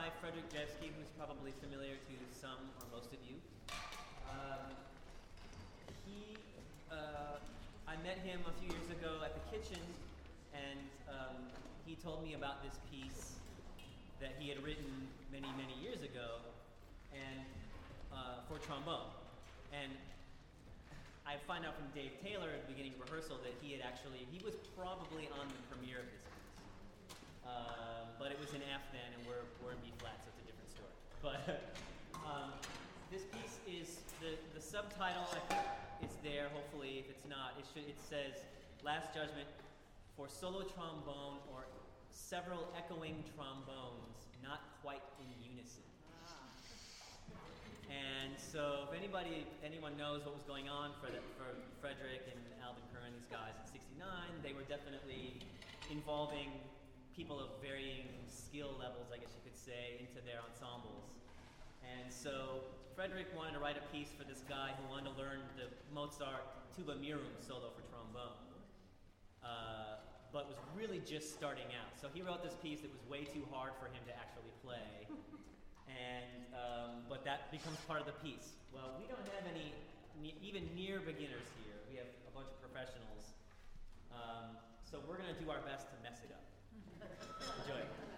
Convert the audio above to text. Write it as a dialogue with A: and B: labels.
A: by Frederick Jevsky, who's probably familiar to some or most of you. I met him a few years ago at the kitchen, and he told me about this piece that he had written many, many years ago, and for trombone. And I find out from Dave Taylor at the beginning of rehearsal that he was probably on the premiere of this piece. But it was in F then, and we're in B flat, so it's a different story. But this piece is the subtitle. I think it's there. Hopefully, if it's not, it says "Last Judgment for solo trombone or several echoing trombones, not quite in unison." And so, if anyone knows what was going on for Frederick and Alvin Curran, these guys in '69, they were definitely involving people of varying skill levels, I guess you could say, into their ensembles. And so Frederick wanted to write a piece for this guy who wanted to learn the Mozart Tuba Mirum solo for trombone, but was really just starting out. So he wrote this piece that was way too hard for him to actually play, and but that becomes part of the piece. Well, we don't have any even near beginners here. We have a bunch of professionals. So we're going to do our best to mess it up. Enjoy.